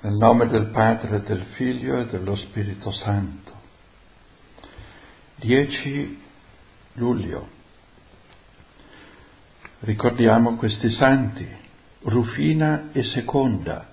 Nel nome del Padre, del Figlio e dello Spirito Santo. 10 luglio. Ricordiamo questi santi, Rufina e Seconda,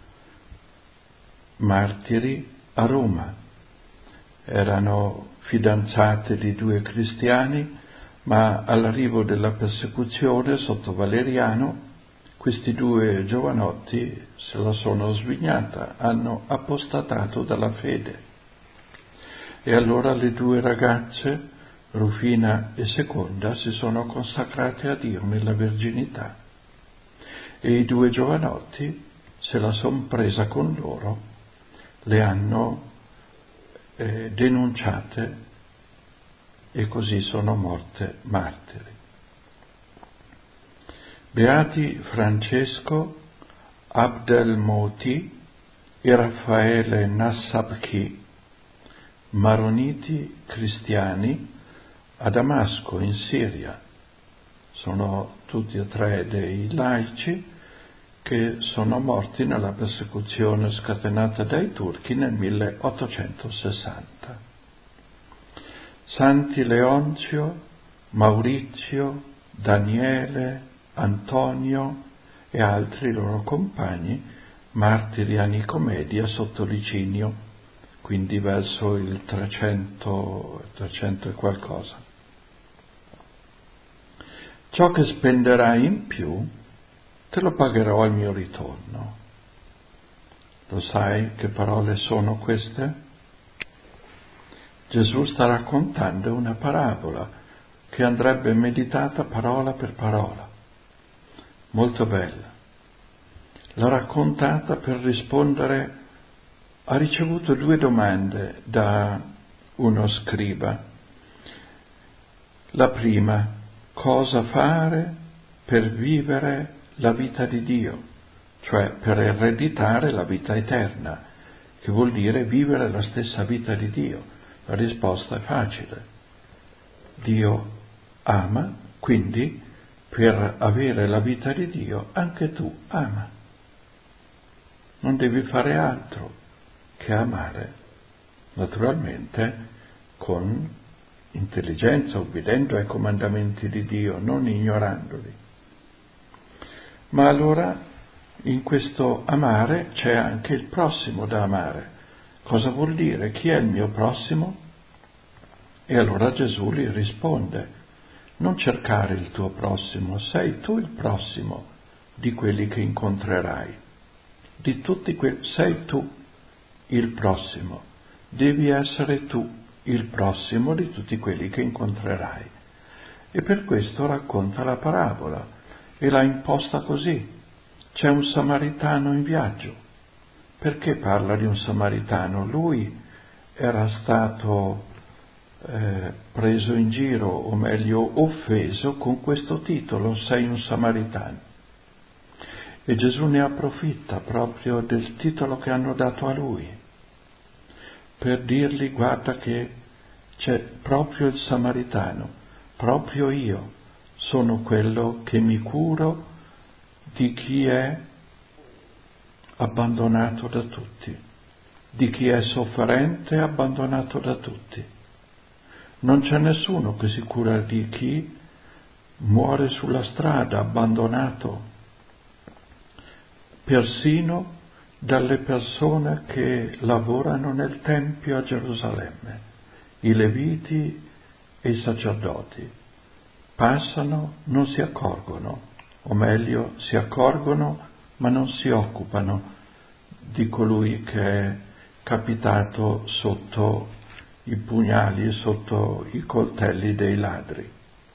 martiri a Roma. Erano fidanzate di 2 cristiani, ma all'arrivo della persecuzione sotto Valeriano questi 2 giovanotti se la sono svignata, hanno apostatato dalla fede. E allora le 2 ragazze, Rufina e Seconda, si sono consacrate a Dio nella verginità. E i 2 giovanotti se la son presa con loro, le hanno denunciate e così sono morte martiri. Beati Francesco Abdelmoti e Raffaele Nassabchi, maroniti cristiani a Damasco in Siria. Sono tutti e 3 dei laici che sono morti nella persecuzione scatenata dai turchi nel 1860. Santi Leonzio, Maurizio, Daniele, Antonio e altri loro compagni, martiri a Nicomedia sotto Licinio, quindi verso il 300 e qualcosa. Ciò che spenderai in più te lo pagherò al mio ritorno. Lo sai che parole sono queste? Gesù sta raccontando una parabola che andrebbe meditata parola per parola. Molto bella. L'ha raccontata per rispondere, ha ricevuto 2 domande da uno scriba. La prima, cosa fare per vivere la vita di Dio, cioè per ereditare la vita eterna, che vuol dire vivere la stessa vita di Dio. La risposta è facile. Dio ama, quindi per avere la vita di Dio anche tu ama. Non devi fare altro che amare, naturalmente con intelligenza, obbedendo ai comandamenti di Dio, non ignorandoli. Ma allora in questo amare c'è anche il prossimo da amare. Cosa vuol dire? Chi è il mio prossimo? E allora Gesù gli risponde: non cercare il tuo prossimo, sei tu il prossimo di quelli che incontrerai. Di tutti sei tu il prossimo, devi essere tu il prossimo di tutti quelli che incontrerai. E per questo racconta la parabola e l'ha imposta così. C'è un samaritano in viaggio. Perché parla di un samaritano? Lui era stato preso in giro, o meglio offeso, con questo titolo, sei un samaritano. E Gesù ne approfitta proprio del titolo che hanno dato a lui, per dirgli: guarda che c'è proprio il samaritano, proprio io sono quello che mi curo di chi è abbandonato da tutti, di chi è sofferente e abbandonato da tutti. Non c'è nessuno che si cura di chi muore sulla strada, abbandonato, persino dalle persone che lavorano nel Tempio a Gerusalemme, i Leviti e i sacerdoti. Passano, non si accorgono, o meglio, si accorgono ma non si occupano di colui che è capitato sotto i pugnali, sotto i coltelli dei ladri.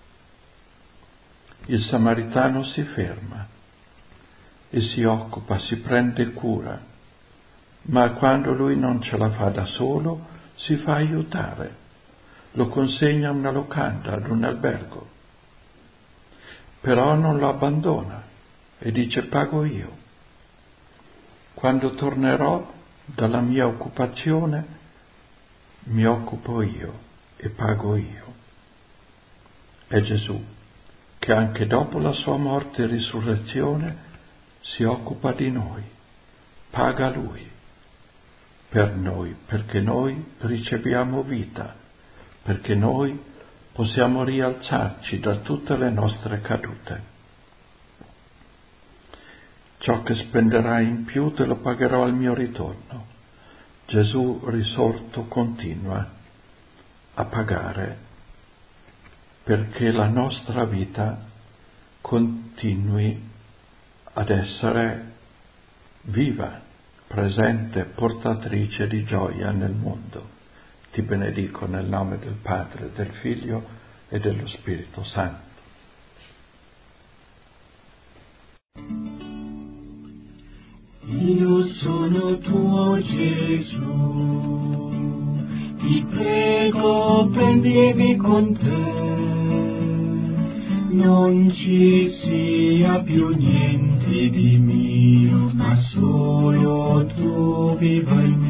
Il samaritano si ferma e si occupa, si prende cura, ma quando lui non ce la fa da solo si fa aiutare, lo consegna a una locanda, ad un albergo, però non lo abbandona e dice: pago io. Quando tornerò dalla mia occupazione mi occupo io e pago io. È Gesù che anche dopo la sua morte e risurrezione si occupa di noi, paga Lui per noi, perché noi riceviamo vita, perché noi possiamo rialzarci da tutte le nostre cadute. Ciò che spenderai in più te lo pagherò al mio ritorno. Gesù risorto continua a pagare perché la nostra vita continui ad essere viva, presente, portatrice di gioia nel mondo. Ti benedico nel nome del Padre, del Figlio e dello Spirito Santo. Io sono tuo Gesù, ti prego prendimi con te, non ci sia più niente di mio, ma solo tu viva in me.